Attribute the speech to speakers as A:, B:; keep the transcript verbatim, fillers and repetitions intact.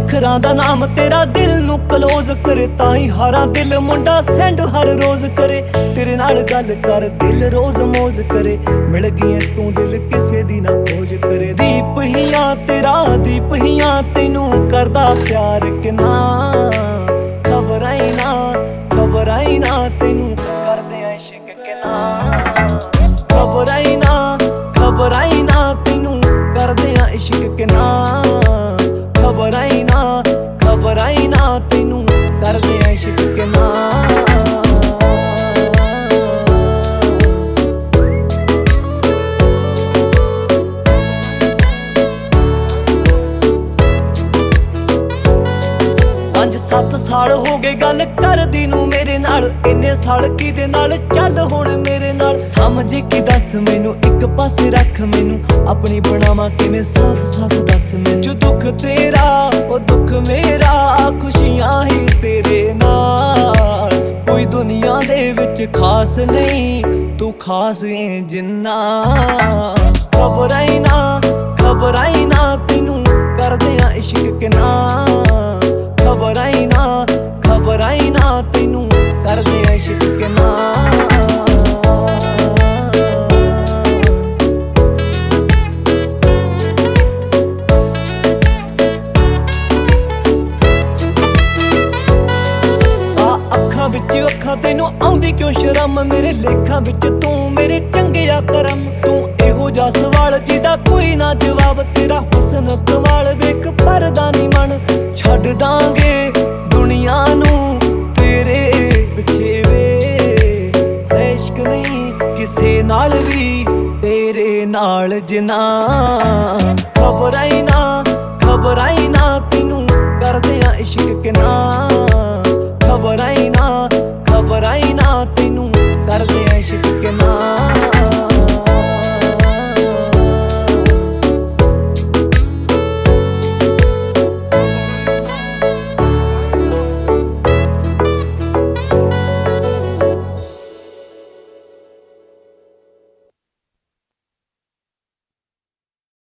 A: ਅੱਖਰਾਂ ਦਾ ਨਾਮ ਤੇਰਾ ਦਿਲ ਨੂੰ ਕਲੋਜ਼ ਕਰੇ, ਤਾਂ ਹੀ ਹਾਰਾਂ ਦਿਲ ਮੁੰਡਾ ਸੈਂਡ ਹਰ ਰੋਜ਼ ਕਰੇ। ਤੇਰੇ ਨਾਲ ਗੱਲ ਕਰ ਦਿਲ ਰੋਜ਼ ਮੌਜ ਕਰੇ, ਮਿਲ ਗਈ ਤੂੰ ਦਿਲ ਕਿਸੇ ਦੀ ਨਾ ਖੋਜ ਕਰੇ। ਦੀਪ ਹੀਆਂ ਤੇਰਾ ਦੀਪ ਹੀਆਂ ਤੈਨੂੰ ਕਰਦਾ ਪਿਆਰ ਕਿੰਨਾ, ਖਬਰ ਆਈ ਨਾ ਖਬਰ ਆਈ ਨਾ ਤੈਨੂੰ ਕਰਦੇ ਆ ਇਸ਼ਕ ਕਿੰਨਾ, ਖਬਰ ਆਈ ਨਾ ਖਬਰ ਆਈ ਨਾ ਤੈਨੂੰ ਕਰਦੇ ਆ ਇਸ਼ਕ ਕਿੰਨਾ, ਖਬਰ ਆਈ ਨਾ ਖਬਰ ਆਈ ਨਾ ਤੈਨੂੰ ਕਰਦੇ ਆ ਇਸ਼ਕ ਕਿੰਨਾ। ਪੰਜ ਸੱਤ ਸਾਲ ਹੋ ਗਏ ਗੱਲ ਕਰਦੀ ਨੂੰ ਮੇਰੇ ਨਾਲ, ਇੰਨੇ ਸਾਲ ਕਿਹਦੇ ਨਾਲ ਚੱਲ ਹੁਣ ਮੇਰੇ ਨਾਲ। ਸਮਝ ਕੇ ਦੱਸ ਮੈਨੂੰ ਇੱਕ ਪਾਸੇ ਰੱਖ ਮੈਨੂੰ, ਆਪਣੀ ਬਣਾਵਾਂ ਕਿਵੇਂ ਸਾਫ਼ ਸਾਫ਼ ਦੱਸ ਮੈਨੂੰ। ਜੋ ਦੁੱਖ ਤੇਰਾ ਉਹ ਦੁੱਖ ਮੇਰਾ, ਖੁਸ਼ੀਆਂ ਹੀ ਤੇਰੇ ਨਾਲ। ਕੋਈ ਦੁਨੀਆ ਦੇ ਵਿੱਚ ਖਾਸ ਨਹੀਂ ਤੂੰ ਖਾਸ ਏ ਜਿੰਨਾ। ਖਬਰ ਆਈ ਨਾ ਖਬਰ ਆਈ ਨਾ ਤੈਨੂੰ ਕਰਦੇ ਆ ਇਸ਼ਕ ਕਿੰਨਾ, ਖਬਰ ਆਈ ਨਾ ਖਬਰ ਆਈ ਨਾ ਤੈਨੂੰ ਕਰਦੇ ਆ ਇਸ਼ਕ ਕਿੰਨਾ। ਅੱਖਾਂ ਵਿੱਚ ਅੱਖਾਂ ਤੈਨੂੰ ਆਉਂਦੀ ਕਿਉਂ ਸ਼ਰਮ, ਮੇਰੇ ਲੇਖਾਂ ਵਿੱਚ ਤੂੰ ਮੇਰੇ ਚੰਗਿਆ ਕਰਮ। ਤੂੰ ਇਹੋ ਜਿਹਾ ਸਵਾਲ ਜਿਹਦਾ ਕੋਈ ਨਾ ਜਵਾਬ, ਤੇਰਾ ਹੁਸਨ ਕਮਾਲ ਵੇਖ ਪਰਦਾ ਨੀ ਮਨ। ਛੱਡ ਦਾਂਗੇ ਦੁਨੀਆ ਨੂੰ ਤੇਰੇ ਪਿੱਛੇ ਵੇ, ਹੈ ਇਸ਼ਕ ਨਹੀਂ ਕਿਸੇ ਨਾਲ ਵੀ ਤੇਰੇ ਨਾਲ ਜਿੰਨਾ।